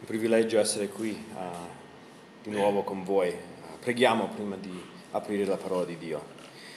un privilegio essere qui di nuovo con voi. Preghiamo prima di aprire la parola di Dio.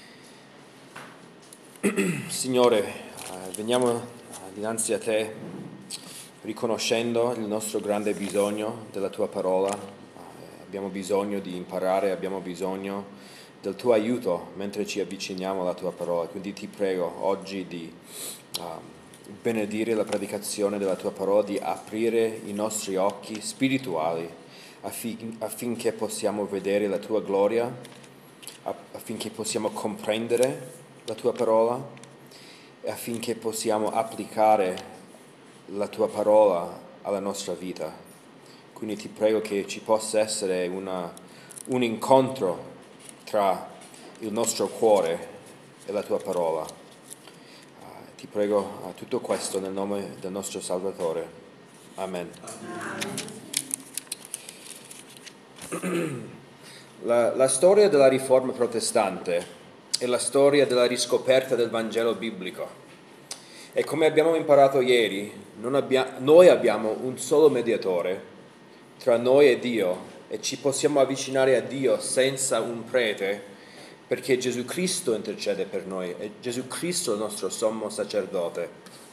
Signore, veniamo dinanzi a te riconoscendo il nostro grande bisogno della tua parola. Abbiamo bisogno di imparare, abbiamo bisogno del tuo aiuto mentre ci avviciniamo alla tua parola. Quindi ti prego oggi di benedire la predicazione della tua parola, di aprire i nostri occhi spirituali affinché possiamo vedere la tua gloria, affinché possiamo comprendere la tua parola e affinché possiamo applicare la tua parola alla nostra vita. Quindi ti prego che ci possa essere un incontro tra il nostro cuore e la tua parola. Ti prego tutto questo nel nome del nostro Salvatore. Amen. La storia della Riforma protestante è la storia della riscoperta del Vangelo biblico. E come abbiamo imparato ieri, noi abbiamo un solo mediatore tra noi e Dio e ci possiamo avvicinare a Dio senza un prete, perché Gesù Cristo intercede per noi, è Gesù Cristo il nostro sommo sacerdote.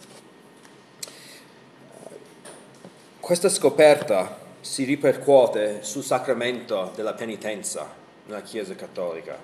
Questa scoperta si ripercuote sul sacramento della penitenza nella Chiesa Cattolica.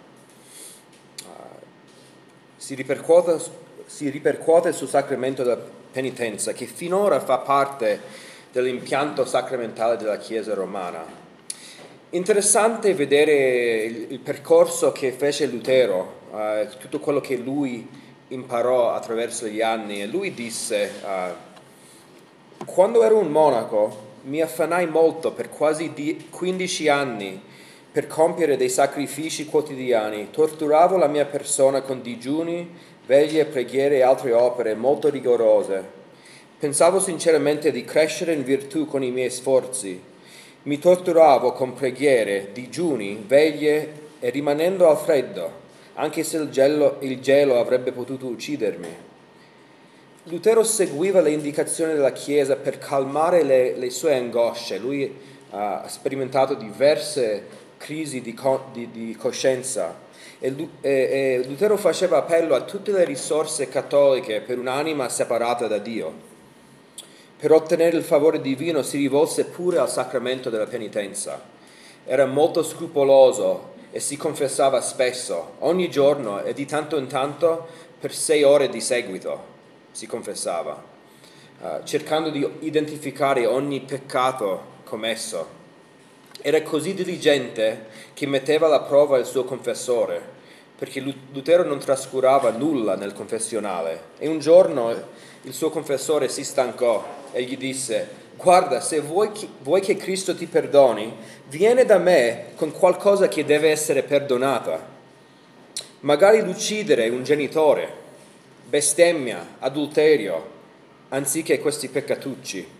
Si ripercuote sul sacramento della penitenza, che finora fa parte dell'impianto sacramentale della Chiesa romana. Interessante vedere il percorso che fece Lutero, tutto quello che lui imparò attraverso gli anni. E lui disse, quando ero un monaco mi affannai molto per quasi 15 anni per compiere dei sacrifici quotidiani, torturavo la mia persona con digiuni, veglie, preghiere e altre opere molto rigorose. Pensavo sinceramente di crescere in virtù con i miei sforzi. Mi torturavo con preghiere, digiuni, veglie e rimanendo al freddo, anche se il gelo avrebbe potuto uccidermi. Lutero seguiva le indicazioni della Chiesa per calmare le sue angosce. Lui ha sperimentato diverse crisi di coscienza e Lutero faceva appello a tutte le risorse cattoliche per un'anima separata da Dio. Per ottenere il favore divino si rivolse pure al sacramento della penitenza. Era molto scrupoloso e si confessava spesso, ogni giorno e di tanto in tanto per 6 ore di seguito si confessava, cercando di identificare ogni peccato commesso. Era così diligente che metteva alla prova il suo confessore, perché Lutero non trascurava nulla nel confessionale. E un giorno il suo confessore si stancò e gli disse: guarda, se vuoi che Cristo ti perdoni, vieni da me con qualcosa che deve essere perdonata. Magari l'uccidere un genitore, bestemmia, adulterio, anziché questi peccatucci.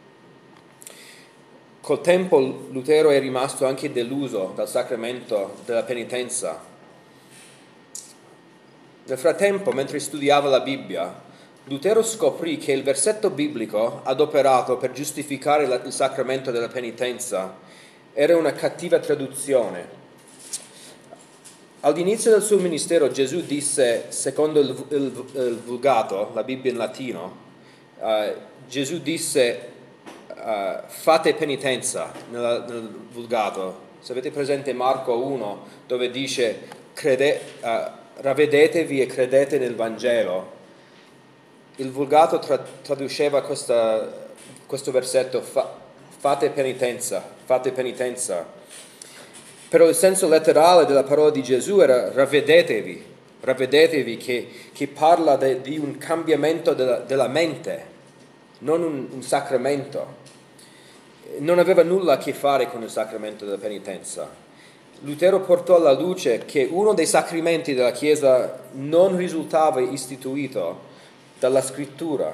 Col tempo Lutero è rimasto anche deluso dal sacramento della penitenza. Nel frattempo, mentre studiava la Bibbia, Lutero scoprì che il versetto biblico adoperato per giustificare il sacramento della penitenza era una cattiva traduzione. All'inizio del suo ministero Gesù disse, secondo il Vulgato, la Bibbia in latino, Gesù disse fate penitenza nel Vulgato. Se avete presente Marco 1, dove dice ravvedetevi e credete nel Vangelo, il Vulgato traduceva questo versetto fate penitenza, fate penitenza. Però il senso letterale della parola di Gesù era ravvedetevi che parla di un cambiamento della mente, non un sacramento. Non aveva nulla a che fare con il sacramento della penitenza. Lutero portò alla luce che uno dei sacramenti della Chiesa non risultava istituito dalla Scrittura.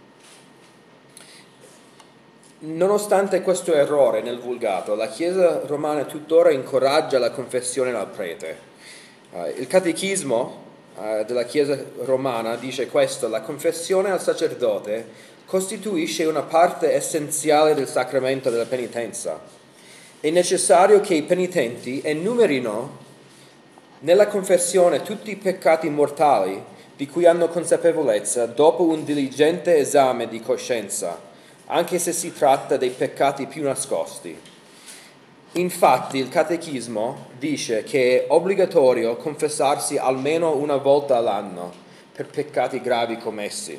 Nonostante questo errore nel Vulgato, la Chiesa romana tuttora incoraggia la confessione al prete. Il Catechismo della Chiesa romana dice questo: la confessione al sacerdote costituisce una parte essenziale del sacramento della penitenza. È necessario che i penitenti enumerino nella confessione tutti i peccati mortali di cui hanno consapevolezza dopo un diligente esame di coscienza, anche se si tratta dei peccati più nascosti. Infatti il Catechismo dice che è obbligatorio confessarsi almeno una volta all'anno per peccati gravi commessi.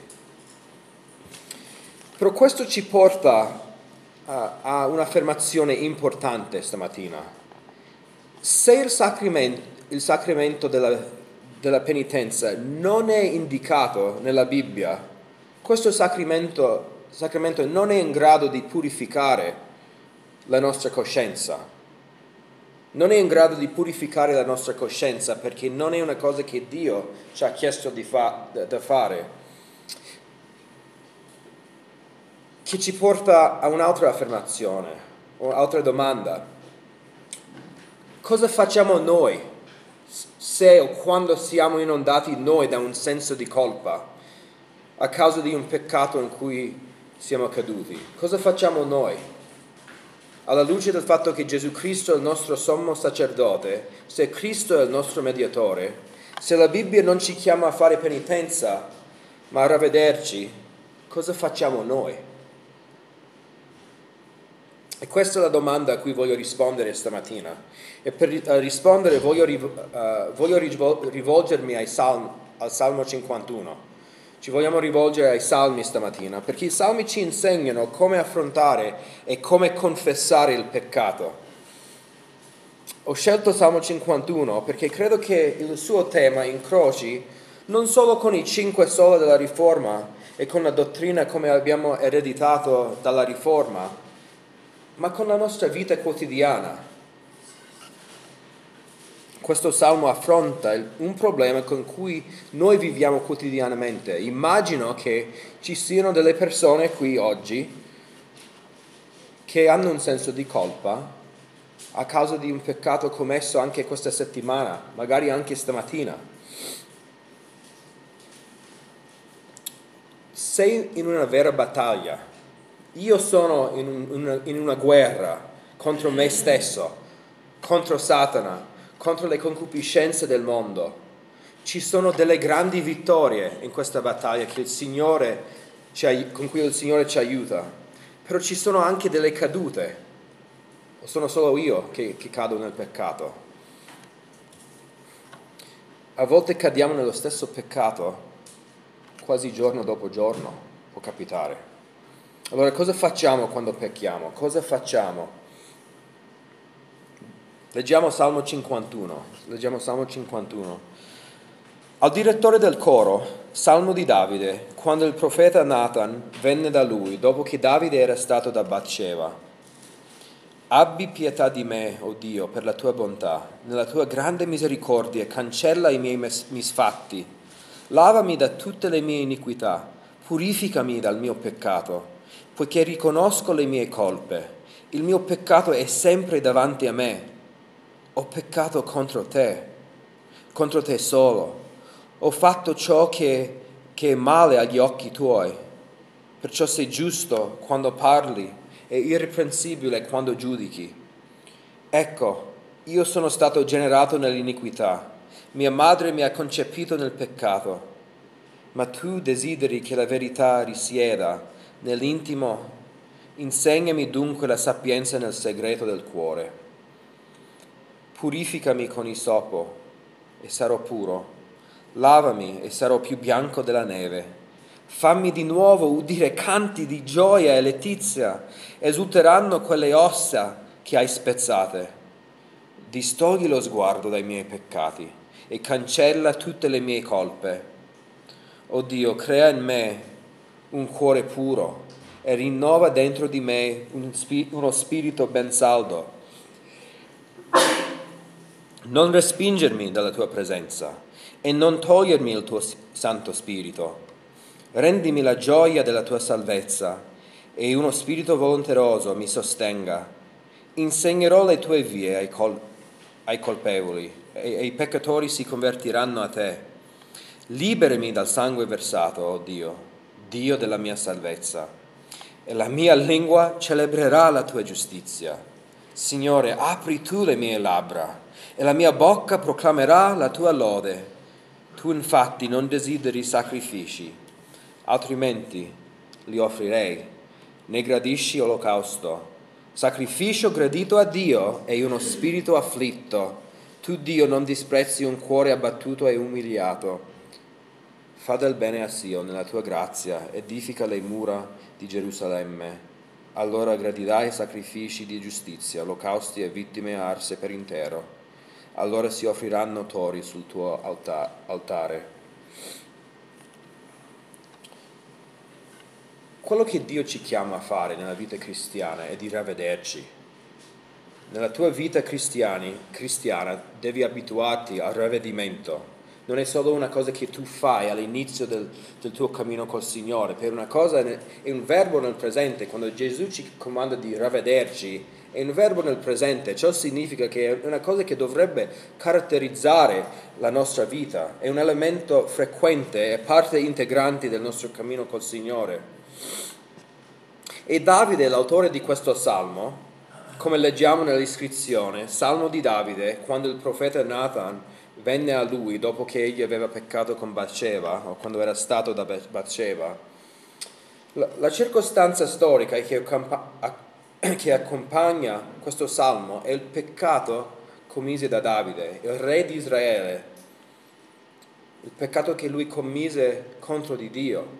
Però questo ci porta a un'affermazione importante stamattina. Se il sacramento della penitenza non è indicato nella Bibbia, questo sacramento non è in grado di purificare la nostra coscienza. Non è in grado di purificare la nostra coscienza perché non è una cosa che Dio ci ha chiesto da fare. Che ci porta a un'altra affermazione, un'altra domanda. Cosa facciamo noi se o quando siamo inondati noi da un senso di colpa a causa di un peccato in cui siamo caduti? Cosa facciamo noi? Alla luce del fatto che Gesù Cristo è il nostro sommo sacerdote, se Cristo è il nostro mediatore, se la Bibbia non ci chiama a fare penitenza, ma a ravvederci, cosa facciamo noi? E questa è la domanda a cui voglio rispondere stamattina. E per rispondere voglio rivolgermi al Salmo 51. Ci vogliamo rivolgere ai Salmi stamattina, perché i Salmi ci insegnano come affrontare e come confessare il peccato. Ho scelto Salmo 51 perché credo che il suo tema incroci non solo con i 5 sola della Riforma e con la dottrina come abbiamo ereditato dalla Riforma, ma con la nostra vita quotidiana. Questo salmo affronta un problema con cui noi viviamo quotidianamente. Immagino che ci siano delle persone qui oggi che hanno un senso di colpa a causa di un peccato commesso anche questa settimana, magari anche stamattina. Sei in una vera battaglia. Io sono in una guerra contro me stesso, contro Satana, contro le concupiscenze del mondo. Ci sono delle grandi vittorie in questa battaglia con cui il Signore ci aiuta, però ci sono anche delle cadute. O sono solo io che cado nel peccato? A volte cadiamo nello stesso peccato, quasi giorno dopo giorno, può capitare. Allora cosa facciamo quando pecchiamo? Cosa facciamo? Leggiamo Salmo 51. Al direttore del coro, Salmo di Davide, quando il profeta Nathan venne da lui, dopo che Davide era stato da Batsheva. Abbi pietà di me, o Dio, per la tua bontà, nella tua grande misericordia, cancella i miei misfatti. Lavami da tutte le mie iniquità, purificami dal mio peccato, poiché riconosco le mie colpe. Il mio peccato è sempre davanti a me. Ho peccato contro te solo. Ho fatto ciò che è male agli occhi tuoi. Perciò sei giusto quando parli e irreprensibile quando giudichi. Ecco, io sono stato generato nell'iniquità. Mia madre mi ha concepito nel peccato. Ma tu desideri che la verità risieda nell'intimo. Insegnami dunque la sapienza nel segreto del cuore. Purificami con isopo e sarò puro. Lavami e sarò più bianco della neve. Fammi di nuovo udire canti di gioia e letizia. Esulteranno quelle ossa che hai spezzate. Distogli lo sguardo dai miei peccati e cancella tutte le mie colpe. O Dio, crea in me un cuore puro e rinnova dentro di me uno spirito ben saldo. Non respingermi dalla tua presenza e non togliermi il tuo Santo Spirito. Rendimi la gioia della tua salvezza e uno spirito volonteroso mi sostenga. Insegnerò le tue vie ai colpevoli e i peccatori si convertiranno a te. Liberami dal sangue versato, oh Dio, Dio della mia salvezza, e la mia lingua celebrerà la tua giustizia. Signore, apri tu le mie labbra, e la mia bocca proclamerà la tua lode. Tu infatti non desideri sacrifici, altrimenti li offrirei. Ne gradisci olocausto. Sacrificio gradito a Dio è uno spirito afflitto. Tu, Dio, non disprezzi un cuore abbattuto e umiliato. Fa del bene a Sion nella tua grazia, edifica le mura di Gerusalemme. Allora gradirai sacrifici di giustizia, olocausti e vittime arse per intero. Allora si offriranno tori sul tuo altare. Quello che Dio ci chiama a fare nella vita cristiana è di ravvederci. Nella tua vita cristiana devi abituarti al ravvedimento. Non è solo una cosa che tu fai all'inizio del tuo cammino col Signore, per una cosa è un verbo nel presente. Quando Gesù ci comanda di ravvederci, è un verbo nel presente. Ciò significa che è una cosa che dovrebbe caratterizzare la nostra vita, è un elemento frequente, è parte integrante del nostro cammino col Signore. E Davide, l'autore di questo salmo, come leggiamo nell'iscrizione, Salmo di Davide, quando il profeta Nathan venne a lui dopo che egli aveva peccato con Batsheva, o quando era stato da Batsheva, la circostanza storica che accompagna questo salmo è il peccato commise da Davide, il re di Israele, il peccato che lui commise contro di Dio.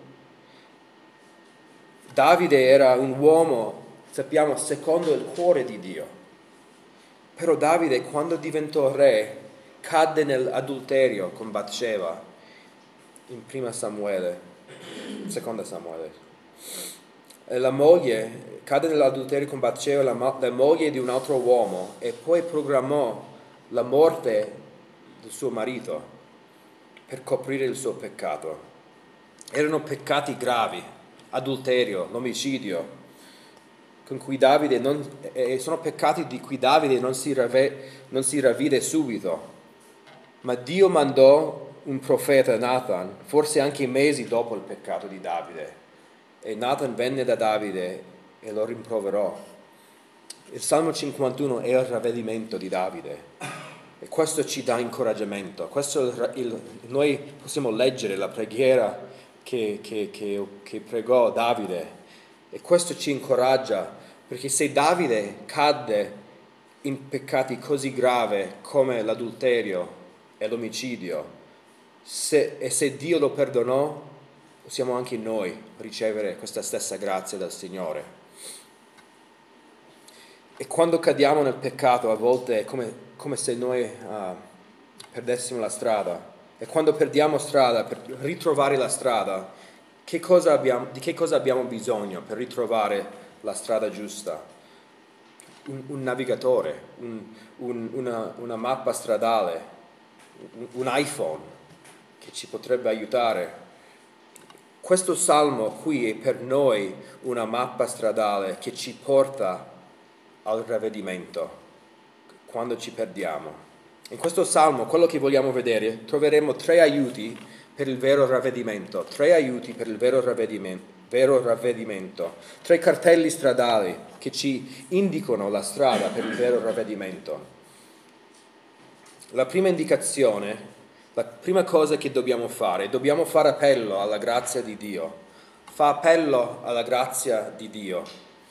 Davide era un uomo, sappiamo, secondo il cuore di Dio. Però Davide, quando diventò re, cadde nell'adulterio con Batsheva in prima Samuele, seconda Samuele. La moglie cadde nell'adulterio con Batsheva, la moglie di un altro uomo, e poi programmò la morte del suo marito per coprire il suo peccato. Erano peccati gravi, adulterio, l'omicidio, con cui Davide sono peccati di cui Davide non si ravvide subito. Ma Dio mandò un profeta, Nathan, forse anche mesi dopo il peccato di Davide. E Nathan venne da Davide e lo rimproverò. Il Salmo 51 è il ravvedimento di Davide. E questo ci dà incoraggiamento. Noi possiamo leggere la preghiera che pregò Davide. E questo ci incoraggia, perché se Davide cadde in peccati così gravi come l'adulterio e l'omicidio, se Dio lo perdonò, possiamo anche noi ricevere questa stessa grazia dal Signore. E quando cadiamo nel peccato, a volte è come se noi perdessimo la strada. E quando perdiamo strada, per ritrovare la strada, di che cosa abbiamo bisogno per ritrovare la strada giusta? Un navigatore, una mappa stradale, un iPhone che ci potrebbe aiutare. Questo salmo qui è per noi una mappa stradale che ci porta al ravvedimento quando ci perdiamo. In questo salmo, quello che vogliamo vedere, troveremo 3 aiuti per il vero ravvedimento, 3 aiuti per il vero ravvedimento, 3 cartelli stradali che ci indicano la strada per il vero ravvedimento. La prima indicazione, la prima cosa che dobbiamo fare appello alla grazia di Dio. Fa appello alla grazia di Dio.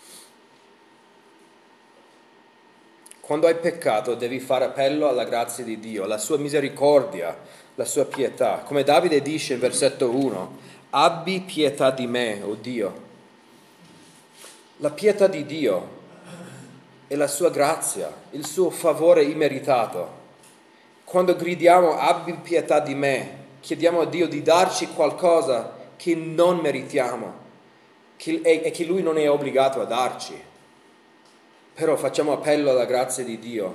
Quando hai peccato devi fare appello alla grazia di Dio, alla sua misericordia, la sua pietà. Come Davide dice in versetto 1, abbi pietà di me, o Dio. La pietà di Dio è la sua grazia, il suo favore immeritato. Quando gridiamo abbi pietà di me, chiediamo a Dio di darci qualcosa che non meritiamo e che Lui non è obbligato a darci. Però facciamo appello alla grazia di Dio.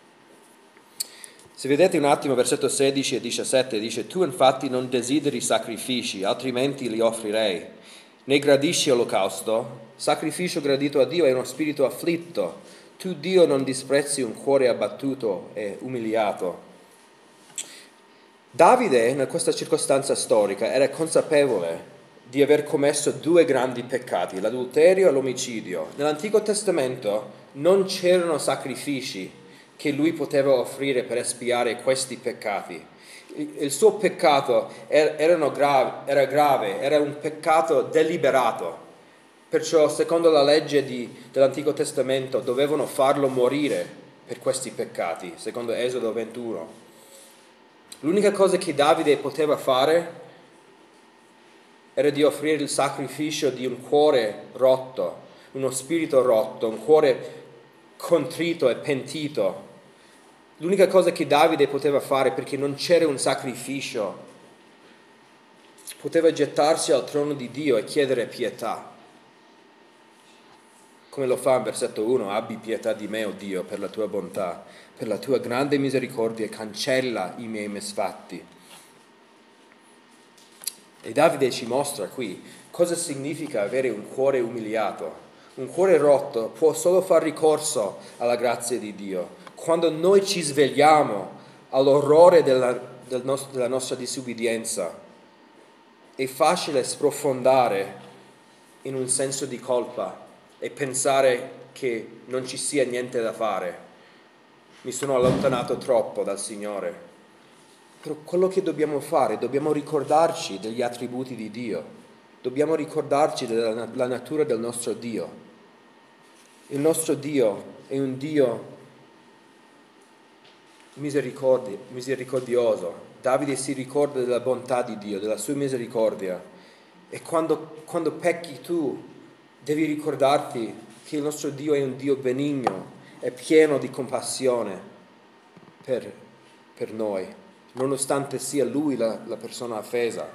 Se vedete un attimo versetto 16 e 17 dice tu infatti non desideri sacrifici, altrimenti li offrirei. Ne gradisci olocausto? Sacrificio gradito a Dio è uno spirito afflitto. Tu Dio non disprezzi un cuore abbattuto e umiliato. Davide, in questa circostanza storica, era consapevole di aver commesso due grandi peccati, l'adulterio e l'omicidio. Nell'Antico Testamento non c'erano sacrifici che lui poteva offrire per espiare questi peccati. Il suo peccato era grave, era un peccato deliberato. Perciò, secondo la legge dell'Antico Testamento, dovevano farlo morire per questi peccati, secondo Esodo 21. L'unica cosa che Davide poteva fare era di offrire il sacrificio di un cuore rotto, uno spirito rotto, un cuore contrito e pentito. L'unica cosa che Davide poteva fare, perché non c'era un sacrificio, poteva gettarsi al trono di Dio e chiedere pietà. Come lo fa in versetto 1, abbi pietà di me, o Dio, per la tua bontà, per la tua grande misericordia, cancella i miei misfatti. E Davide ci mostra qui cosa significa avere un cuore umiliato. Un cuore rotto può solo far ricorso alla grazia di Dio. Quando noi ci svegliamo all'orrore della nostra disubbidienza, è facile sprofondare in un senso di colpa e pensare che non ci sia niente da fare. Mi sono allontanato troppo dal Signore. Però quello che dobbiamo fare, dobbiamo ricordarci degli attributi di Dio, dobbiamo ricordarci della natura del nostro Dio. Il nostro Dio è un Dio misericordioso. Davide si ricorda della bontà di Dio, della sua misericordia. E quando pecchi tu, devi ricordarti che il nostro Dio è un Dio benigno, è pieno di compassione per noi, nonostante sia Lui la persona offesa.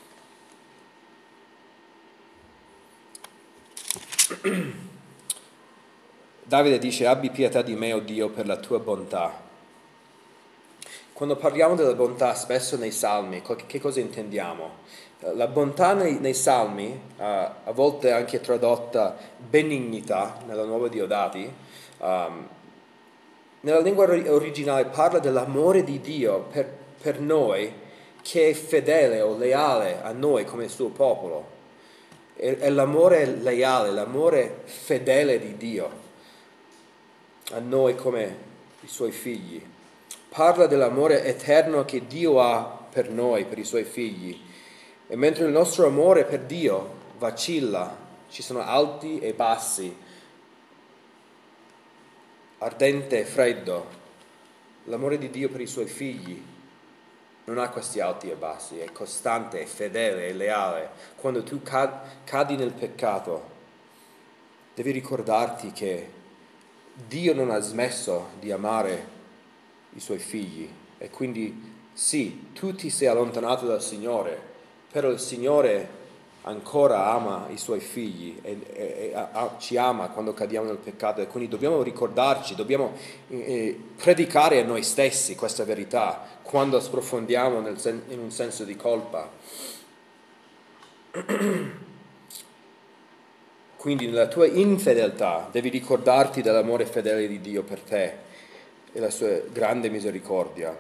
Davide dice, abbi pietà di me, o Dio, per la tua bontà. Quando parliamo della bontà, spesso nei Salmi, che cosa intendiamo? La bontà nei Salmi, a volte anche tradotta benignità nella Nuova Diodati, nella lingua originale parla dell'amore di Dio per noi, che è fedele o leale a noi come suo popolo. È l'amore leale, l'amore fedele di Dio a noi come i suoi figli. Parla dell'amore eterno che Dio ha per noi, per i suoi figli. E mentre il nostro amore per Dio vacilla, ci sono alti e bassi, ardente e freddo, l'amore di Dio per i suoi figli non ha questi alti e bassi, è costante, è fedele, è leale. Quando tu cadi nel peccato, devi ricordarti che Dio non ha smesso di amare i suoi figli, e quindi sì, tu ti sei allontanato dal Signore, però il Signore ancora ama i suoi figli e ci ama quando cadiamo nel peccato, e quindi dobbiamo ricordarci, dobbiamo predicare a noi stessi questa verità quando sprofondiamo in un senso di colpa. Quindi nella tua infedeltà devi ricordarti dell'amore fedele di Dio per te e la sua grande misericordia.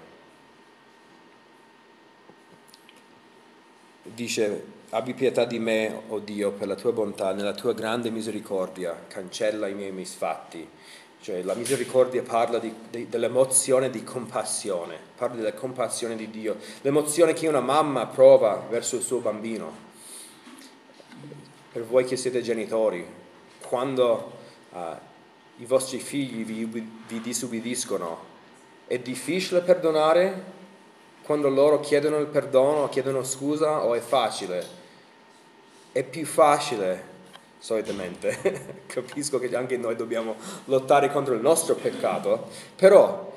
Dice, abbi pietà di me, o Dio, per la tua bontà, nella tua grande misericordia, cancella i miei misfatti. Cioè la misericordia parla dell'emozione di compassione, parla della compassione di Dio, l'emozione che una mamma prova verso il suo bambino. Per voi che siete genitori, quando i vostri figli vi disubbidiscono, è difficile perdonare quando loro chiedono il perdono, chiedono scusa, o è facile? È più facile, solitamente. Capisco che anche noi dobbiamo lottare contro il nostro peccato, però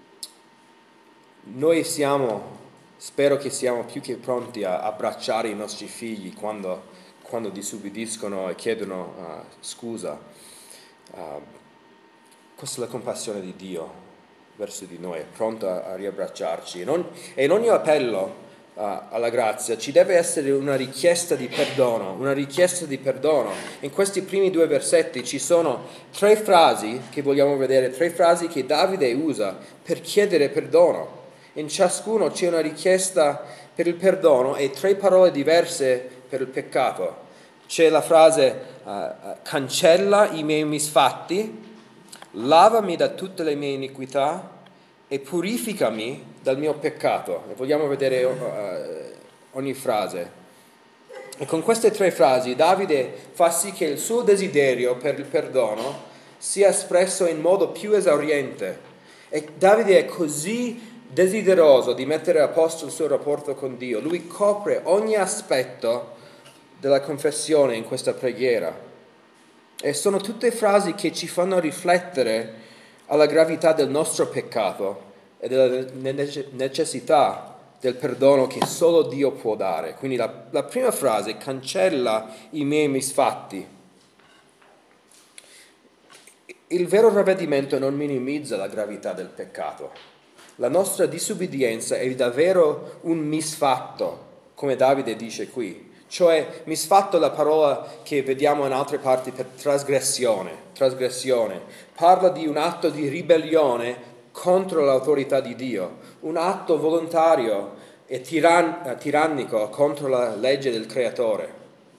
noi spero che siamo più che pronti a abbracciare i nostri figli quando disubbidiscono e chiedono scusa. Questa è la compassione di Dio verso di noi, è pronto a riabbracciarci. E in ogni appello alla grazia ci deve essere una richiesta di perdono, In questi primi due versetti ci sono 3 frasi che vogliamo vedere, 3 frasi che Davide usa per chiedere perdono. In ciascuno c'è una richiesta per il perdono e 3 parole diverse per il peccato. C'è la frase cancella i miei misfatti, lavami da tutte le mie iniquità e purificami dal mio peccato. E vogliamo vedere ogni frase. E con queste 3 frasi Davide fa sì che il suo desiderio per il perdono sia espresso in modo più esauriente. E Davide è così desideroso di mettere a posto il suo rapporto con Dio. Lui copre ogni aspetto della confessione in questa preghiera. E sono tutte frasi che ci fanno riflettere alla gravità del nostro peccato e della necessità del perdono che solo Dio può dare. Quindi la prima frase, cancella i miei misfatti. Il vero ravvedimento non minimizza la gravità del peccato. La nostra disubbidienza è davvero un misfatto, come Davide dice qui. Cioè, misfatto è la parola che vediamo in altre parti per trasgressione. Parla di un atto di ribellione contro l'autorità di Dio, un atto volontario e tirannico contro la legge del Creatore.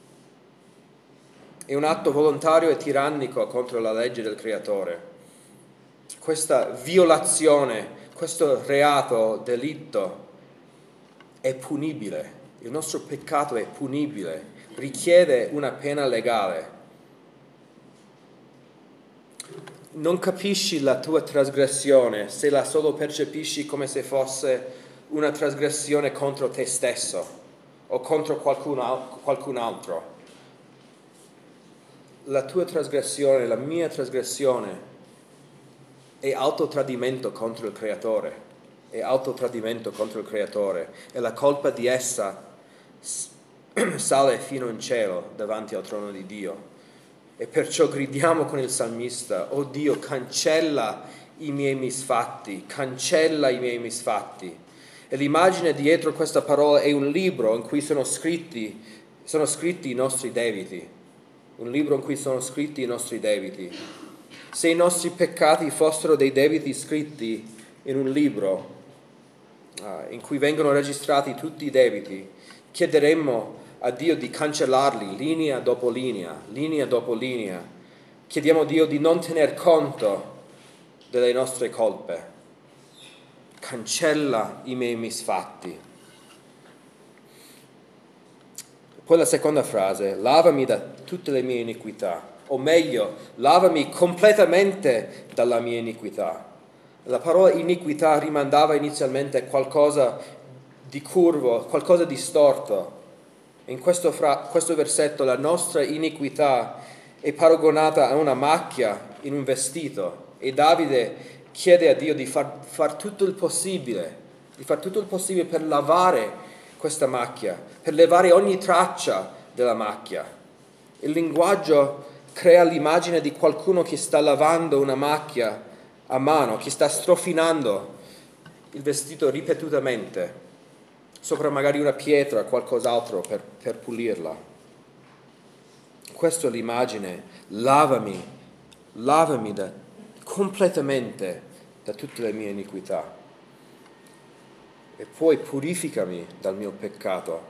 È un atto volontario e tirannico contro la legge del Creatore. Questa violazione, questo reato, delitto è punibile. Il nostro peccato è punibile, richiede una pena legale. Non capisci la tua trasgressione se la solo percepisci come se fosse una trasgressione contro te stesso o contro qualcun altro. La tua trasgressione, la mia trasgressione è autotradimento contro il Creatore. È autotradimento contro il Creatore. E la colpa di essa sale fino in cielo davanti al trono di Dio. E perciò gridiamo con il salmista: oh Dio, cancella i miei misfatti, cancella i miei misfatti. E l'immagine dietro questa parola è un libro in cui sono scritti i nostri debiti. Un libro in cui sono scritti i nostri debiti. Se i nostri peccati fossero dei debiti scritti in un libro in cui vengono registrati tutti i debiti, chiederemmo a Dio di cancellarli linea dopo linea, linea dopo linea. Chiediamo a Dio di non tener conto delle nostre colpe. Cancella i miei misfatti. Poi la seconda frase, lavami da tutte le mie iniquità, o meglio, lavami completamente dalla mia iniquità. La parola iniquità rimandava inizialmente a qualcosa di curvo, qualcosa di storto. In questo versetto la nostra iniquità è paragonata a una macchia in un vestito e Davide chiede a Dio di far tutto il possibile, per lavare questa macchia, per levare ogni traccia della macchia. Il linguaggio crea l'immagine di qualcuno che sta lavando una macchia a mano, che sta strofinando il vestito ripetutamente, sopra magari una pietra o qualcos'altro per pulirla. Questa è l'immagine, lavami completamente da tutte le mie iniquità. E poi purificami dal mio peccato.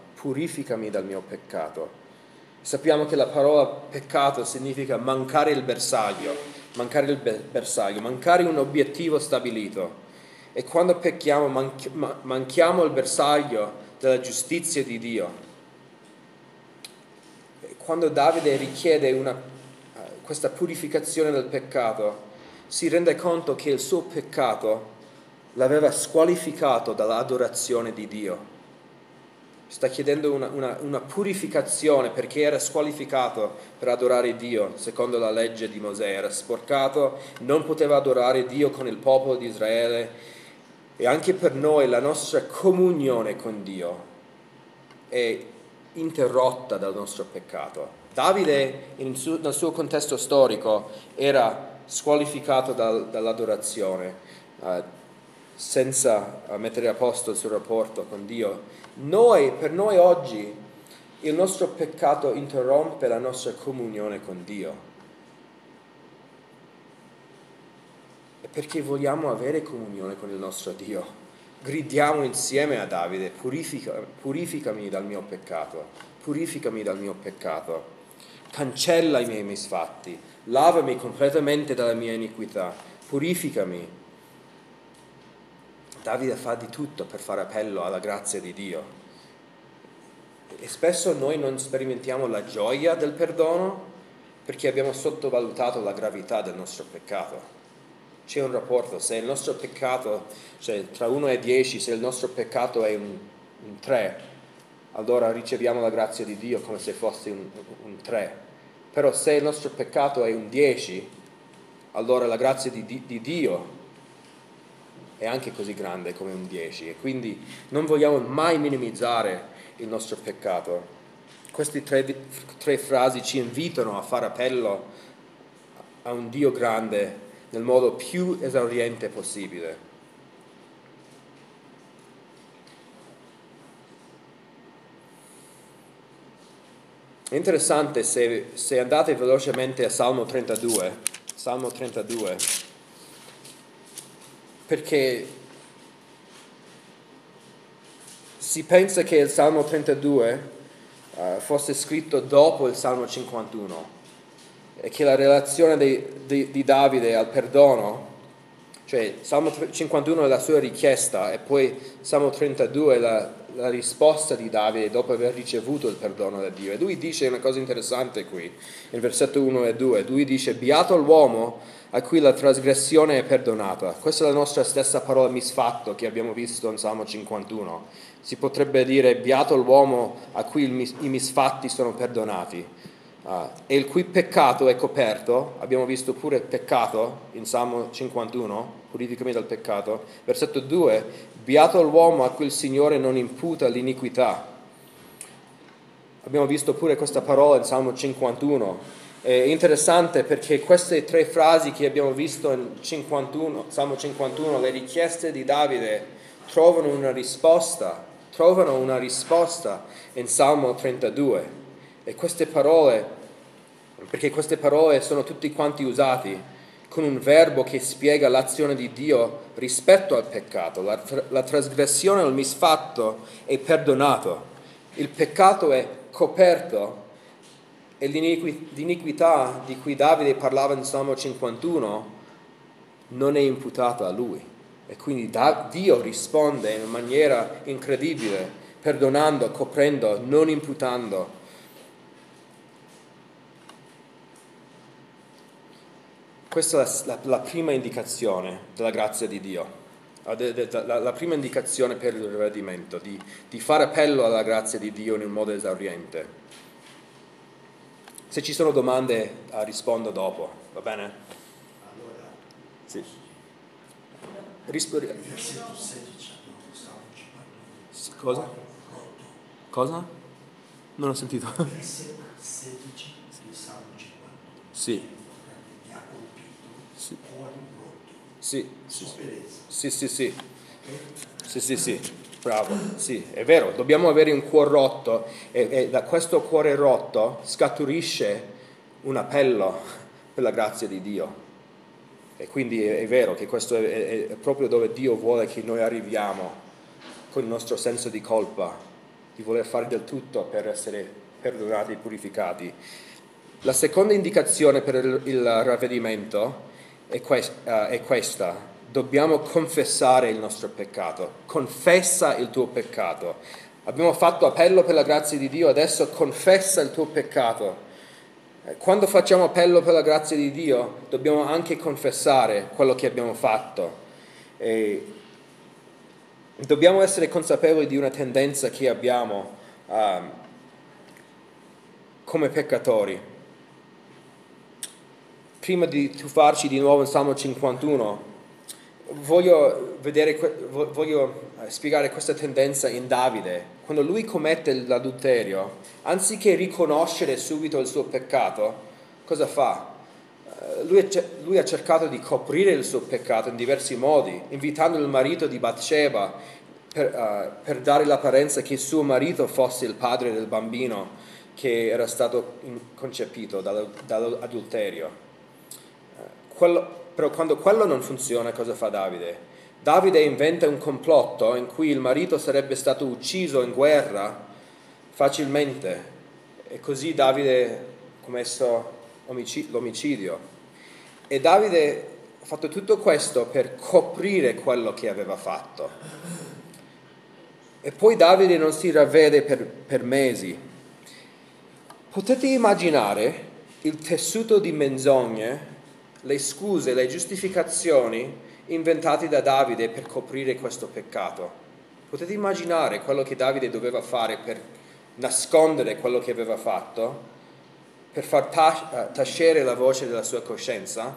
Sappiamo che la parola peccato significa mancare il bersaglio, mancare un obiettivo stabilito. E quando pecchiamo manchiamo il bersaglio della giustizia di Dio. E quando Davide richiede questa purificazione del peccato, si rende conto che il suo peccato l'aveva squalificato dall'adorazione di Dio. Sta chiedendo una purificazione perché era squalificato per adorare Dio, secondo la legge di Mosè. Era sporcato, non poteva adorare Dio con il popolo di Israele. E anche per noi la nostra comunione con Dio è interrotta dal nostro peccato. Davide, nel suo contesto storico, era squalificato dall'adorazione, senza mettere a posto il suo rapporto con Dio. Per noi oggi, il nostro peccato interrompe la nostra comunione con Dio. E perché vogliamo avere comunione con il nostro Dio. gridiamo insieme a Davide: purificami dal mio peccato, purificami dal mio peccato, cancella i miei misfatti, lavami completamente dalla mia iniquità, purificami. Davide fa di tutto per fare appello alla grazia di Dio. E spesso noi non sperimentiamo la gioia del perdono perché abbiamo sottovalutato la gravità del nostro peccato. C'è un rapporto: se il nostro peccato, cioè tra 1 e 10, se il nostro peccato è un 3, allora riceviamo la grazia di Dio come se fosse un 3. Però se il nostro peccato è un 10, allora la grazia di Dio è anche così grande come un 10. E quindi non vogliamo mai minimizzare il nostro peccato. Queste tre frasi ci invitano a fare appello a un Dio grande nel modo più esauriente possibile. È interessante se andate velocemente a Salmo 32, perché si pensa che il Salmo 32 fosse scritto dopo il Salmo 51 e che la relazione di Davide al perdono, cioè Salmo 51 è la sua richiesta e poi Salmo 32 è la risposta di Davide dopo aver ricevuto il perdono da Dio. E lui dice una cosa interessante qui, nel versetto 1 e 2, lui dice: beato l'uomo a cui la trasgressione è perdonata. Questa è la nostra stessa parola misfatto che abbiamo visto in Salmo 51. Si potrebbe dire: beato l'uomo a cui i misfatti sono perdonati. E il cui peccato è coperto. Abbiamo visto pure peccato in Salmo 51, purificami dal peccato. Versetto 2, beato l'uomo a cui il Signore non imputa l'iniquità. Abbiamo visto pure questa parola in Salmo 51. È interessante perché queste tre frasi che abbiamo visto in Salmo 51, le richieste di Davide, trovano una risposta in Salmo 32. E queste parole, perché queste parole sono tutti quanti usati con un verbo che spiega l'azione di Dio rispetto al peccato. La trasgressione o il misfatto è perdonato, il peccato è coperto e l'iniquità di cui Davide parlava in Salmo 51 non è imputata a lui. E quindi Dio risponde in maniera incredibile, perdonando, coprendo, non imputando. Questa è la prima indicazione della grazia di Dio, la prima indicazione per il ravvedimento, di fare appello alla grazia di Dio in un modo esauriente. Se ci sono domande rispondo dopo, va bene? Allora, Sì. versetto 16, Cosa? Cosa? Non ho sentito. versetto 16 di Salmo 50. Sì. Mi ha colpito. Sì. Cuore rotto. Sì. Sofferenza. Sì, bravo, sì, è vero, dobbiamo avere un cuore rotto e da questo cuore rotto scaturisce un appello per la grazia di Dio. E quindi è vero che questo è proprio dove Dio vuole che noi arriviamo, con il nostro senso di colpa, di voler fare del tutto per essere perdonati e purificati. La seconda indicazione per il ravvedimento è questa. Dobbiamo confessare il nostro peccato. Confessa il tuo peccato. Abbiamo fatto appello per la grazia di Dio, adesso confessa il tuo peccato. Quando facciamo appello per la grazia di Dio, dobbiamo anche confessare quello che abbiamo fatto. E dobbiamo essere consapevoli di una tendenza che abbiamo come peccatori. Prima di tuffarci di nuovo in Salmo 51, voglio spiegare questa tendenza in Davide. Quando lui commette l'adulterio, anziché riconoscere subito il suo peccato, cosa fa? Lui ha cercato di coprire il suo peccato in diversi modi, invitando il marito di Batsheba per dare l'apparenza che suo marito fosse il padre del bambino che era stato concepito dall'adulterio. Però quando quello non funziona, cosa fa Davide? Davide inventa un complotto in cui il marito sarebbe stato ucciso in guerra facilmente e così Davide ha commesso l'omicidio. E Davide ha fatto tutto questo per coprire quello che aveva fatto. E poi Davide non si ravvede per mesi. Potete immaginare il tessuto di menzogne, le scuse, le giustificazioni inventate da Davide per coprire questo peccato? Potete immaginare quello che Davide doveva fare per nascondere quello che aveva fatto, per far tacere la voce della sua coscienza?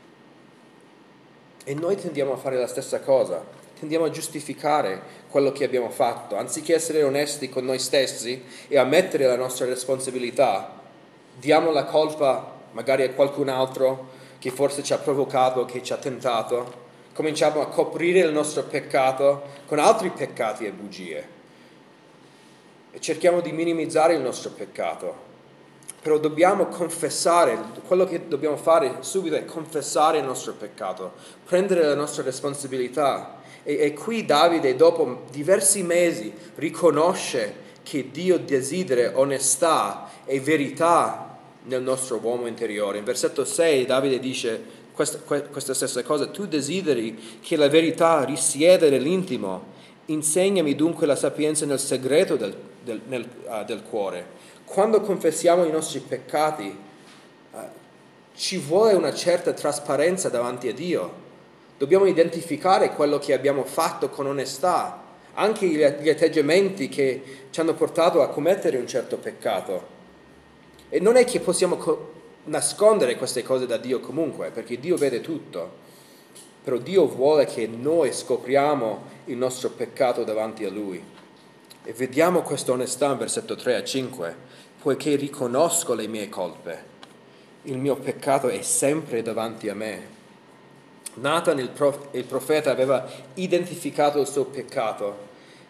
E noi tendiamo a fare la stessa cosa, tendiamo a giustificare quello che abbiamo fatto, anziché essere onesti con noi stessi e ammettere la nostra responsabilità, diamo la colpa magari a qualcun altro che forse ci ha provocato, che ci ha tentato, cominciamo a coprire il nostro peccato con altri peccati e bugie e cerchiamo di minimizzare il nostro peccato. Però dobbiamo confessare, quello che dobbiamo fare subito è confessare il nostro peccato, prendere la nostra responsabilità. E qui Davide, dopo diversi mesi, riconosce che Dio desidera onestà e verità nel nostro uomo interiore. In versetto 6 Davide dice questa stessa cosa: tu desideri che la verità risieda nell'intimo, insegnami dunque la sapienza nel segreto del cuore. Quando confessiamo i nostri peccati, ci vuole una certa trasparenza davanti a Dio. Dobbiamo identificare quello che abbiamo fatto con onestà, anche gli atteggiamenti che ci hanno portato a commettere un certo peccato. E non è che possiamo nascondere queste cose da Dio comunque, perché Dio vede tutto. Però Dio vuole che noi scopriamo il nostro peccato davanti a Lui. E vediamo questa onestà in versetto 3 a 5. Poiché riconosco le mie colpe, il mio peccato è sempre davanti a me. Nathan, il profeta, aveva identificato il suo peccato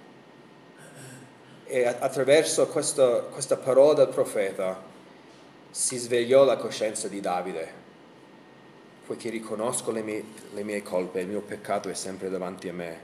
e attraverso questa parola del profeta si svegliò la coscienza di Davide. Poiché riconosco le mie colpe, il mio peccato è sempre davanti a me.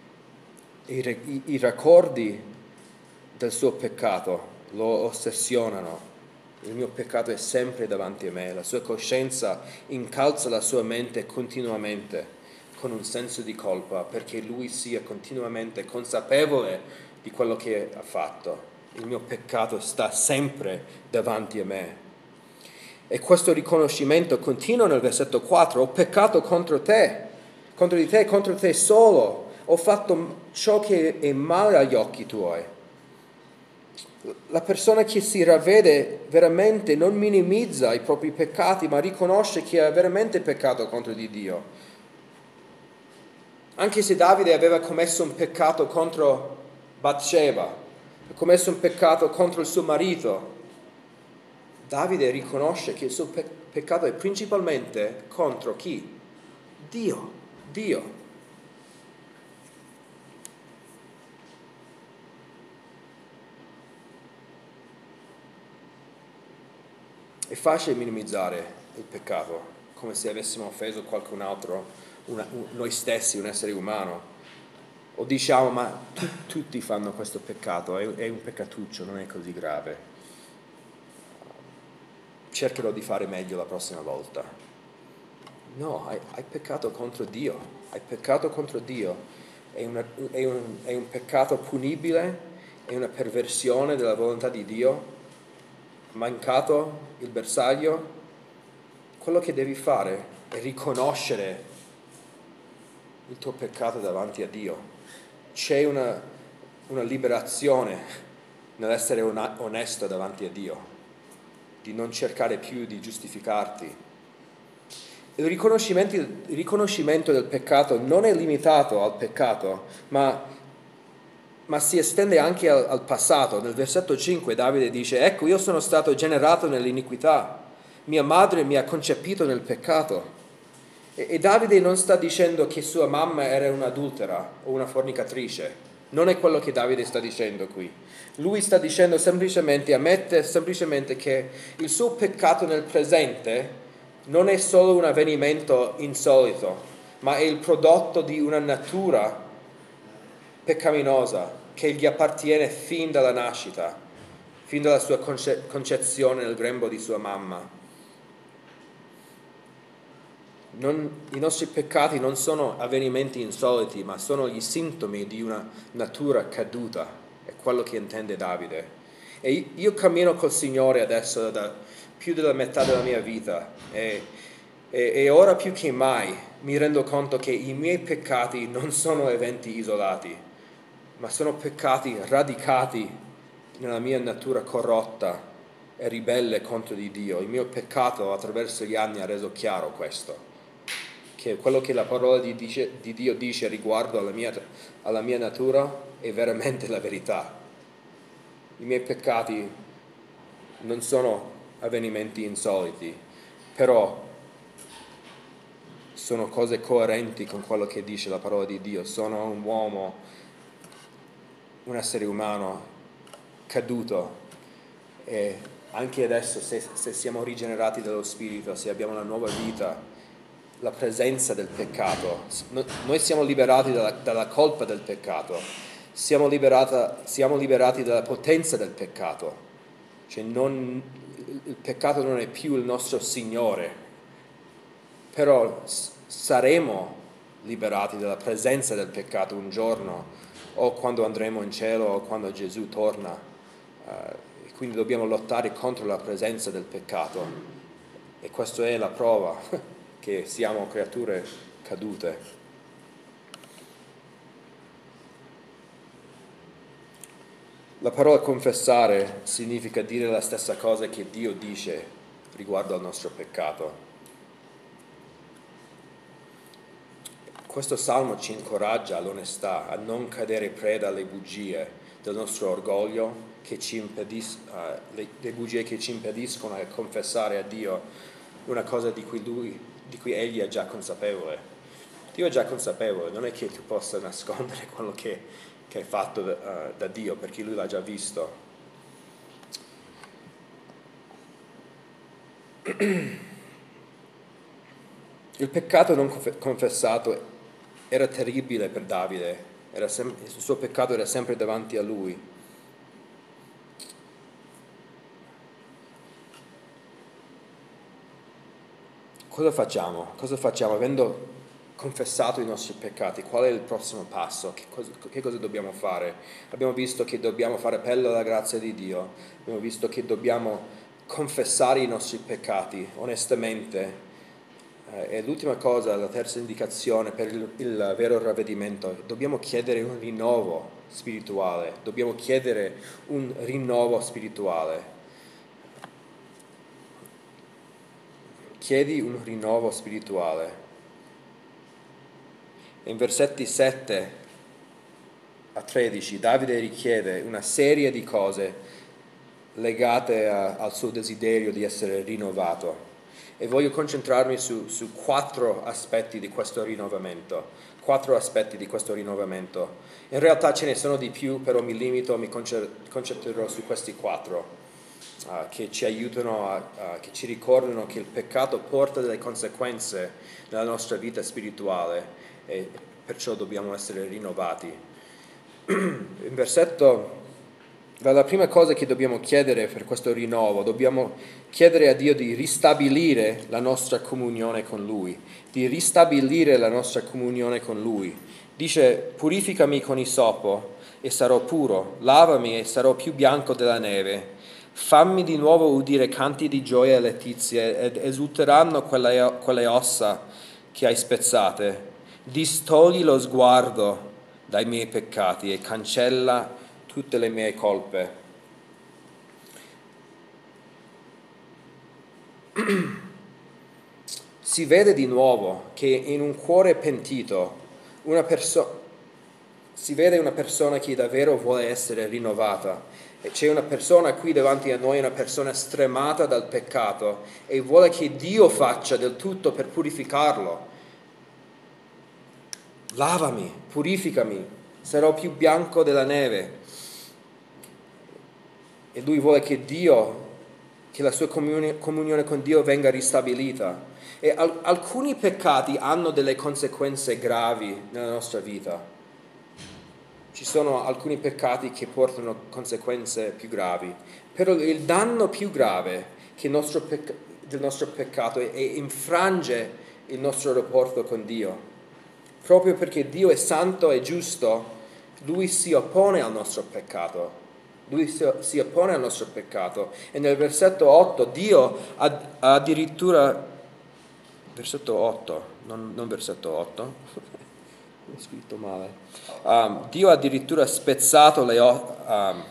I ricordi del suo peccato lo ossessionano. Il mio peccato è sempre davanti a me. La sua coscienza incalza la sua mente continuamente con un senso di colpa, perché lui sia continuamente consapevole di quello che ha fatto. Il mio peccato sta sempre davanti a me. E questo riconoscimento continua nel versetto 4. Ho peccato contro di te, contro te solo. Ho fatto ciò che è male agli occhi tuoi. La persona che si ravvede veramente non minimizza i propri peccati, ma riconosce che ha veramente peccato contro di Dio. Anche se Davide aveva commesso un peccato contro Batsheba, ha commesso un peccato contro il suo marito, Davide riconosce che il suo peccato è principalmente contro chi? Dio. È facile minimizzare il peccato, come se avessimo offeso qualcun altro, noi stessi, un essere umano. O diciamo, ma tutti fanno questo peccato, è un peccatuccio, non è così grave. Cercherò di fare meglio la prossima volta. No, hai peccato contro Dio, hai peccato contro Dio. È un peccato punibile, è una perversione della volontà di Dio. Mancato il bersaglio, quello che devi fare è riconoscere il tuo peccato davanti a Dio. C'è una liberazione nell'essere onesto davanti a Dio, di non cercare più di giustificarti. Il riconoscimento del peccato non è limitato al peccato, ma si estende anche al passato. Nel versetto 5 Davide dice: ecco, io sono stato generato nell'iniquità, mia madre mi ha concepito nel peccato. E Davide non sta dicendo che sua mamma era un'adultera o una fornicatrice. Non è quello che Davide sta dicendo qui. Lui sta dicendo ammette semplicemente che il suo peccato nel presente non è solo un avvenimento insolito, ma è il prodotto di una natura peccaminosa che gli appartiene fin dalla nascita, fin dalla sua concezione nel grembo di sua mamma. I nostri peccati non sono avvenimenti insoliti, ma sono gli sintomi di una natura caduta. È quello che intende Davide. E io cammino col Signore adesso da più della metà della mia vita e ora più che mai mi rendo conto che i miei peccati non sono eventi isolati, ma sono peccati radicati nella mia natura corrotta e ribelle contro di Dio. Il mio peccato attraverso gli anni ha reso chiaro questo, che quello che la parola di Dio dice riguardo alla mia natura è veramente la verità. I miei peccati non sono avvenimenti insoliti, però sono cose coerenti con quello che dice la parola di Dio. Sono un uomo, un essere umano caduto, e anche adesso se siamo rigenerati dallo Spirito, se abbiamo una nuova vita, la presenza del peccato, noi siamo liberati dalla colpa del peccato, siamo liberati dalla potenza del peccato, cioè il peccato non è più il nostro Signore, però saremo liberati dalla presenza del peccato un giorno, o quando andremo in cielo o quando Gesù torna. Quindi dobbiamo lottare contro la presenza del peccato, e questa è la prova che siamo creature cadute. La parola confessare significa dire la stessa cosa che Dio dice riguardo al nostro peccato. Questo salmo ci incoraggia all'onestà, a non cadere preda alle bugie del nostro orgoglio, le bugie che ci impediscono di confessare a Dio una cosa di cui Egli è già consapevole. Dio è già consapevole, non è che tu possa nascondere quello che è fatto da Dio, perché Lui l'ha già visto. Il peccato non confessato era terribile per Davide, il suo peccato era sempre davanti a lui. Cosa facciamo? Cosa facciamo? Avendo confessato i nostri peccati, qual è il prossimo passo? Che cosa dobbiamo fare? Abbiamo visto che dobbiamo fare appello alla grazia di Dio, abbiamo visto che dobbiamo confessare i nostri peccati onestamente. E l'ultima cosa, la terza indicazione per il vero ravvedimento: dobbiamo chiedere un rinnovo spirituale. Dobbiamo chiedere un rinnovo spirituale. Chiedi un rinnovo spirituale. In versetti 7 a 13 Davide richiede una serie di cose legate al suo desiderio di essere rinnovato, e voglio concentrarmi su 4 aspetti di questo rinnovamento. 4 aspetti di questo rinnovamento. In realtà ce ne sono di più, però mi concentrerò su questi 4 che ci aiutano, che ci ricordano che il peccato porta delle conseguenze nella nostra vita spirituale, e perciò dobbiamo essere rinnovati. In versetto, la prima cosa che dobbiamo chiedere per questo rinnovo, dobbiamo chiedere a Dio di ristabilire la nostra comunione con Lui, di ristabilire la nostra comunione con Lui. Dice: purificami con isopo e sarò puro, lavami e sarò più bianco della neve. Fammi di nuovo udire canti di gioia e letizia, ed esulteranno quelle ossa che hai spezzate. Distogli lo sguardo dai miei peccati e cancella tutte le mie colpe. Si vede di nuovo che in un cuore pentito si vede una persona che davvero vuole essere rinnovata. E c'è una persona qui davanti a noi, una persona stremata dal peccato, e vuole che Dio faccia del tutto per purificarlo. Lavami, purificami, sarò più bianco della neve. E lui vuole che Dio che la sua comunione con Dio venga ristabilita. E alcuni peccati hanno delle conseguenze gravi nella nostra vita. Ci sono alcuni peccati che portano conseguenze più gravi, però il danno più grave del nostro peccato è infrange il nostro rapporto con Dio. Proprio perché Dio è santo e giusto, Lui si oppone al nostro peccato. Lui si oppone al nostro peccato. E nel versetto 8 Dio addirittura, versetto 8, non versetto 8, ho scritto male. Dio ha addirittura spezzato le ossa.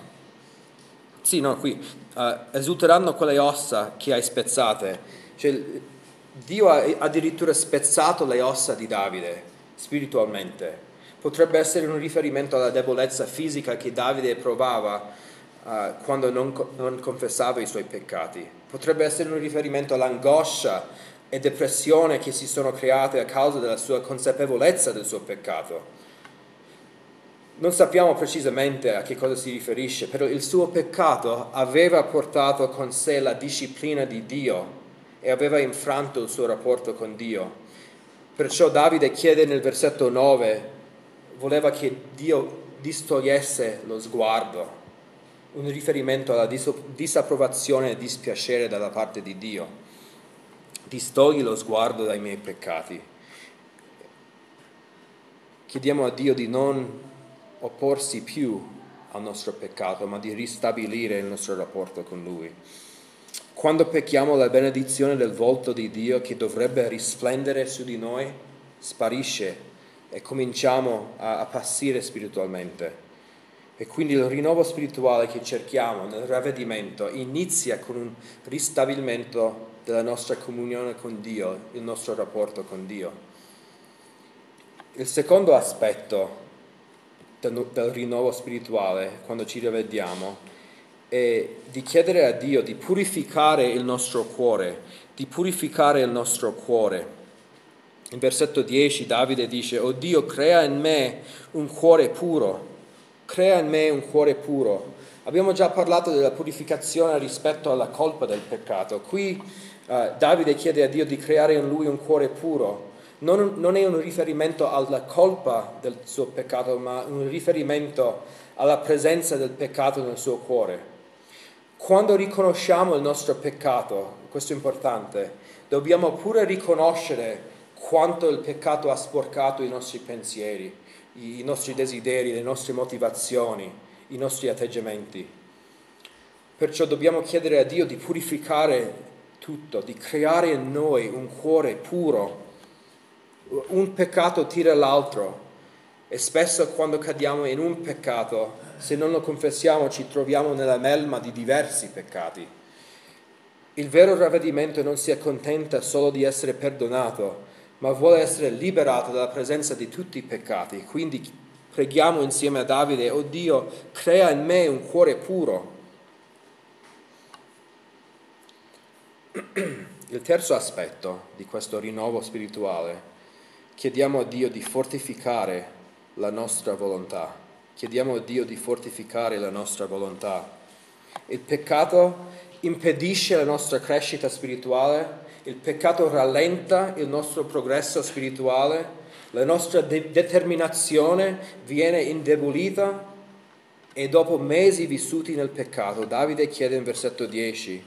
Esulteranno quelle ossa che hai spezzate. Cioè, Dio ha addirittura spezzato le ossa di Davide spiritualmente. Potrebbe essere un riferimento alla debolezza fisica che Davide provava quando non confessava i suoi peccati. Potrebbe essere un riferimento all'angoscia e depressione che si sono create a causa della sua consapevolezza del suo peccato. Non sappiamo precisamente a che cosa si riferisce, però il suo peccato aveva portato con sé la disciplina di Dio e aveva infranto il suo rapporto con Dio. Perciò Davide chiede nel versetto 9, voleva che Dio distogliesse lo sguardo, un riferimento alla disapprovazione e dispiacere dalla parte di Dio. Distogli lo sguardo dai miei peccati. Chiediamo a Dio di non opporsi più al nostro peccato, ma di ristabilire il nostro rapporto con Lui. Quando pecchiamo, la benedizione del volto di Dio che dovrebbe risplendere su di noi sparisce e cominciamo a appassire spiritualmente. E quindi il rinnovo spirituale che cerchiamo nel ravvedimento inizia con un ristabilimento della nostra comunione con Dio, il nostro rapporto con Dio. Il secondo aspetto del rinnovo spirituale, quando ci rivediamo, è di chiedere a Dio di purificare il nostro cuore, di purificare il nostro cuore. In versetto 10 Davide dice: «O Dio, crea in me un cuore puro, crea in me un cuore puro». Abbiamo già parlato della purificazione rispetto alla colpa del peccato. Qui Davide chiede a Dio di creare in lui un cuore puro. Non è un riferimento alla colpa del suo peccato, ma un riferimento alla presenza del peccato nel suo cuore. Quando riconosciamo il nostro peccato, questo è importante, dobbiamo pure riconoscere quanto il peccato ha sporcato i nostri pensieri, i nostri desideri, le nostre motivazioni, i nostri atteggiamenti. Perciò dobbiamo chiedere a Dio di purificare tutto, di creare in noi un cuore puro. Un peccato tira l'altro e spesso quando cadiamo in un peccato, se non lo confessiamo, ci troviamo nella melma di diversi peccati. Il vero ravvedimento non si accontenta solo di essere perdonato, ma vuole essere liberato dalla presenza di tutti i peccati. Quindi preghiamo insieme a Davide: «O Dio, crea in me un cuore puro». Il terzo aspetto di questo rinnovo spirituale: chiediamo a Dio di fortificare la nostra volontà. Chiediamo a Dio di fortificare la nostra volontà. Il peccato impedisce la nostra crescita spirituale, il peccato rallenta il nostro progresso spirituale, la nostra determinazione viene indebolita e dopo mesi vissuti nel peccato, Davide chiede in versetto 10: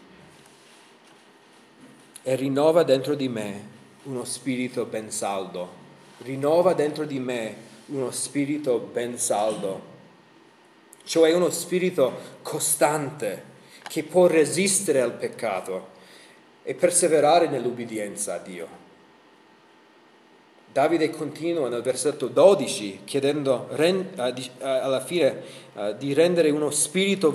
«E rinnova dentro di me uno spirito ben saldo». Rinnova dentro di me uno spirito ben saldo, cioè uno spirito costante che può resistere al peccato e perseverare nell'ubbidienza a Dio. Davide continua nel versetto 12 chiedendo alla fine di rendere uno spirito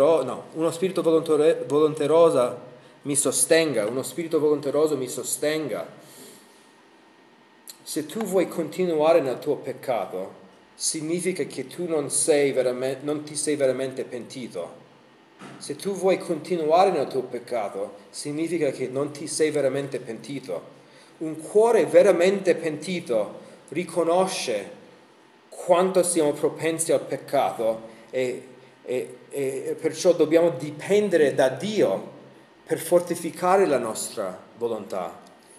volenteroso mi sostenga, uno spirito volenteroso mi sostenga. Se tu vuoi continuare nel tuo peccato, significa che tu non ti sei veramente pentito. Se tu vuoi continuare nel tuo peccato, significa che non ti sei veramente pentito. Un cuore veramente pentito riconosce quanto siamo propensi al peccato e perciò dobbiamo dipendere da Dio per fortificare la nostra volontà.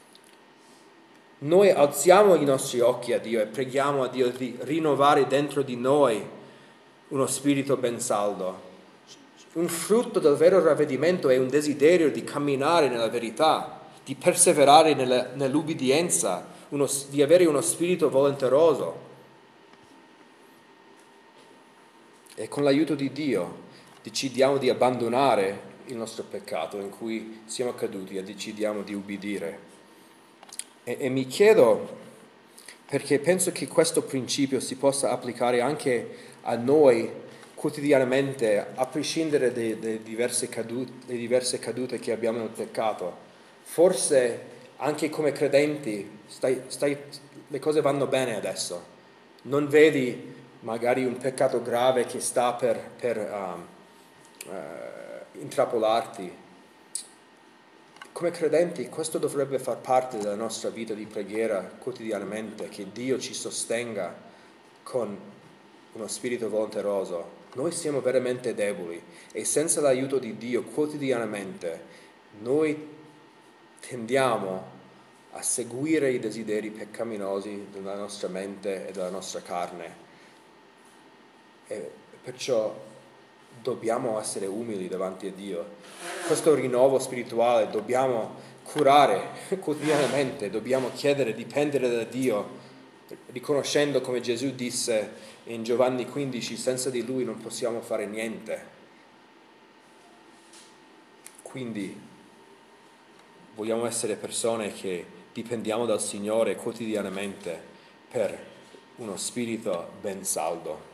Noi alziamo i nostri occhi a Dio e preghiamo a Dio di rinnovare dentro di noi uno spirito ben saldo. Un frutto del vero ravvedimento è un desiderio di camminare nella verità, di perseverare nell'ubbidienza, di avere uno spirito volenteroso. E con l'aiuto di Dio decidiamo di abbandonare il nostro peccato in cui siamo caduti e decidiamo di ubbidire. E mi chiedo, perché penso che questo principio si possa applicare anche a noi quotidianamente, a prescindere dalle diverse cadute che abbiamo nel peccato. Forse anche come credenti le cose vanno bene adesso. Non vedi magari un peccato grave che sta per intrappolarti. Come credenti questo dovrebbe far parte della nostra vita di preghiera quotidianamente, che Dio ci sostenga con uno spirito volenteroso. Noi siamo veramente deboli e senza l'aiuto di Dio quotidianamente noi tendiamo a seguire i desideri peccaminosi della nostra mente e della nostra carne. E perciò dobbiamo essere umili davanti a Dio. Questo rinnovo spirituale dobbiamo curare quotidianamente, dobbiamo chiedere, dipendere da Dio, riconoscendo, come Gesù disse in Giovanni 15, senza di Lui non possiamo fare niente. Quindi vogliamo essere persone che dipendiamo dal Signore quotidianamente per uno spirito ben saldo.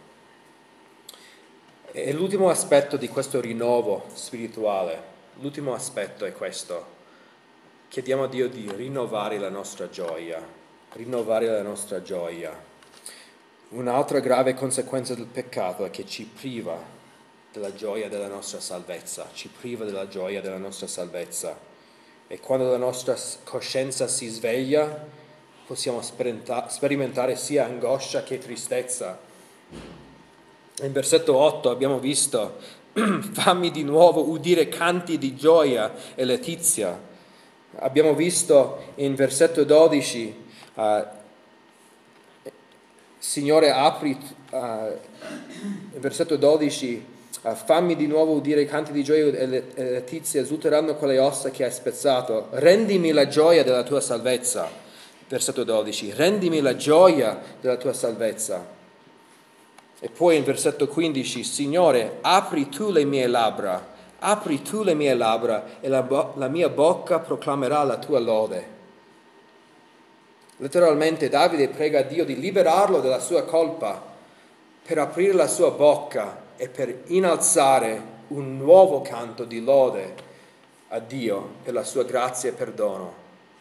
E l'ultimo aspetto di questo rinnovo spirituale, l'ultimo aspetto è questo. Chiediamo a Dio di rinnovare la nostra gioia, rinnovare la nostra gioia. Un'altra grave conseguenza del peccato è che ci priva della gioia della nostra salvezza, ci priva della gioia della nostra salvezza. E quando la nostra coscienza si sveglia, possiamo sperimentare sia angoscia che tristezza. In versetto 8 abbiamo visto, fammi di nuovo udire canti di gioia e letizia. Abbiamo visto in versetto 12, Signore apri, in versetto 12, fammi di nuovo udire canti di gioia e letizia, esulteranno quelle ossa che hai spezzato. Rendimi la gioia della tua salvezza. Versetto 12, rendimi la gioia della tua salvezza. E poi in versetto 15, Signore, apri tu le mie labbra e la mia bocca proclamerà la tua lode. Letteralmente Davide prega a Dio di liberarlo dalla sua colpa, per aprire la sua bocca e per innalzare un nuovo canto di lode a Dio per la sua grazia e perdono.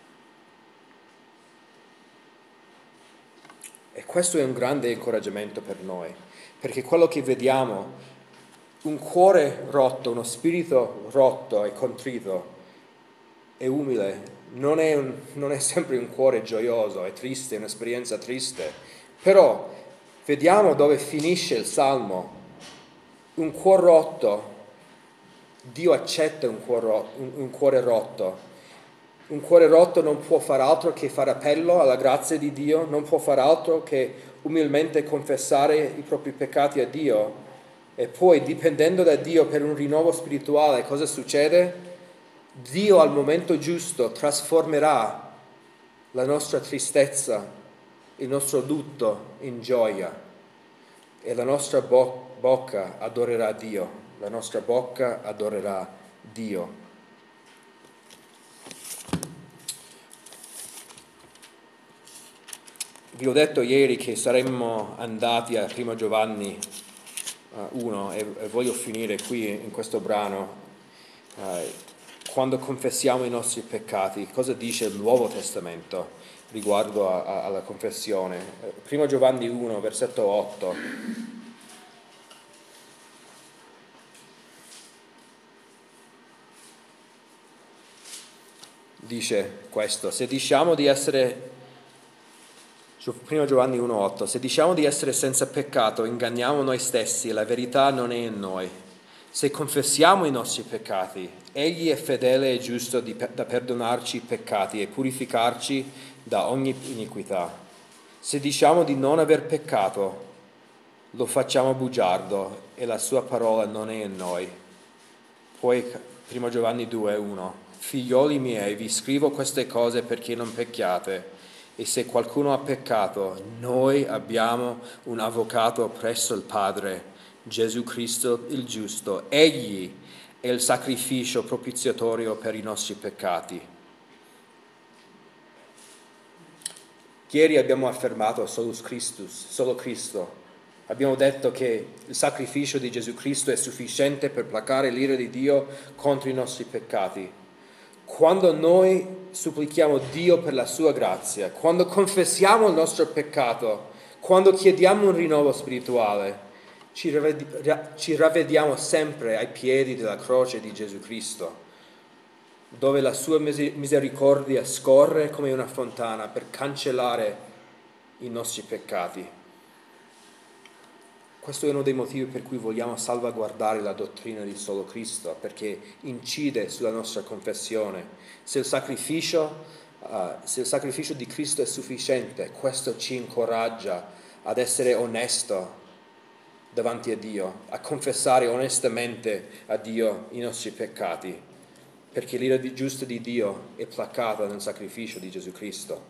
E questo è un grande incoraggiamento per noi. Perché quello che vediamo, un cuore rotto, uno spirito rotto e contrito e umile, non è sempre un cuore gioioso, è triste, è un'esperienza triste. Però vediamo dove finisce il Salmo. Un cuore rotto, Dio accetta un cuore rotto. Un cuore rotto non può far altro che fare appello alla grazia di Dio, non può far altro che umilmente confessare i propri peccati a Dio. E poi, dipendendo da Dio per un rinnovo spirituale, cosa succede? Dio al momento giusto trasformerà la nostra tristezza, il nostro lutto in gioia e la nostra bocca adorerà Dio, la nostra bocca adorerà Dio. Vi ho detto ieri che saremmo andati a 1 Giovanni 1 e voglio finire qui in questo brano. Quando confessiamo i nostri peccati, cosa dice il Nuovo Testamento riguardo alla confessione? 1 Giovanni 1, versetto 8. Dice questo: se diciamo di essere 1 Giovanni 1,8: se diciamo di essere senza peccato, inganniamo noi stessi e la verità non è in noi. Se confessiamo i nostri peccati, Egli è fedele e giusto da perdonarci i peccati e purificarci da ogni iniquità. Se diciamo di non aver peccato, lo facciamo bugiardo e la sua parola non è in noi. Poi 1 Giovanni 2,1: Figlioli miei, vi scrivo queste cose perché non pecchiate. E se qualcuno ha peccato, noi abbiamo un avvocato presso il Padre, Gesù Cristo il giusto. Egli è il sacrificio propiziatorio per i nostri peccati. Ieri abbiamo affermato solo Cristo. Abbiamo detto che il sacrificio di Gesù Cristo è sufficiente per placare l'ira di Dio contro i nostri peccati. Quando noi supplichiamo Dio per la sua grazia, quando confessiamo il nostro peccato, quando chiediamo un rinnovo spirituale, ci ravvediamo sempre ai piedi della croce di Gesù Cristo, dove la sua misericordia scorre come una fontana per cancellare i nostri peccati. Questo è uno dei motivi per cui vogliamo salvaguardare la dottrina di solo Cristo, perché incide sulla nostra confessione. Se il sacrificio di Cristo è sufficiente, questo ci incoraggia ad essere onesto davanti a Dio, a confessare onestamente a Dio i nostri peccati, perché l'ira giusta di Dio è placata nel sacrificio di Gesù Cristo.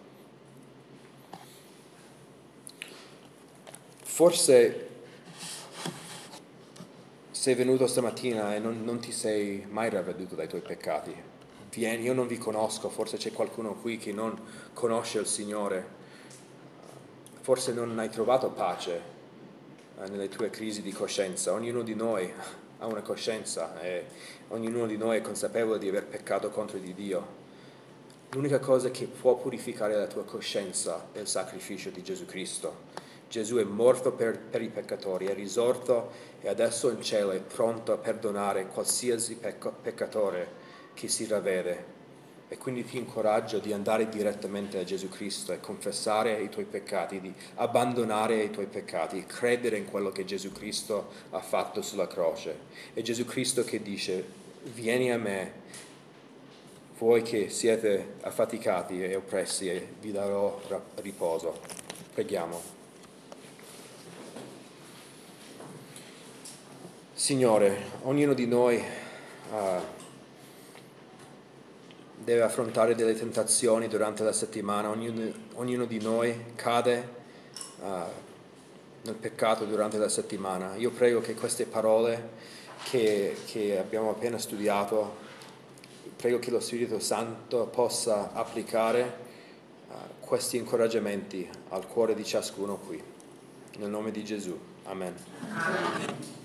Forse sei venuto stamattina e non ti sei mai ravveduto dai tuoi peccati. Vieni, io non vi conosco, forse c'è qualcuno qui che non conosce il Signore, forse non hai trovato pace nelle tue crisi di coscienza. Ognuno di noi ha una coscienza e ognuno di noi è consapevole di aver peccato contro di Dio. L'unica cosa che può purificare la tua coscienza è il sacrificio di Gesù Cristo. Gesù è morto per i peccatori, è risorto e adesso in cielo è pronto a perdonare qualsiasi peccatore che si ravvede. E quindi ti incoraggio di andare direttamente a Gesù Cristo e confessare i tuoi peccati, di abbandonare i tuoi peccati, credere in quello che Gesù Cristo ha fatto sulla croce. È Gesù Cristo che dice: vieni a me, voi che siete affaticati e oppressi, e vi darò riposo. Preghiamo. Signore, ognuno di noi deve affrontare delle tentazioni durante la settimana, ognuno di noi cade nel peccato durante la settimana. Io prego che queste parole che abbiamo appena studiato, prego che lo Spirito Santo possa applicare questi incoraggiamenti al cuore di ciascuno qui. Nel nome di Gesù. Amen.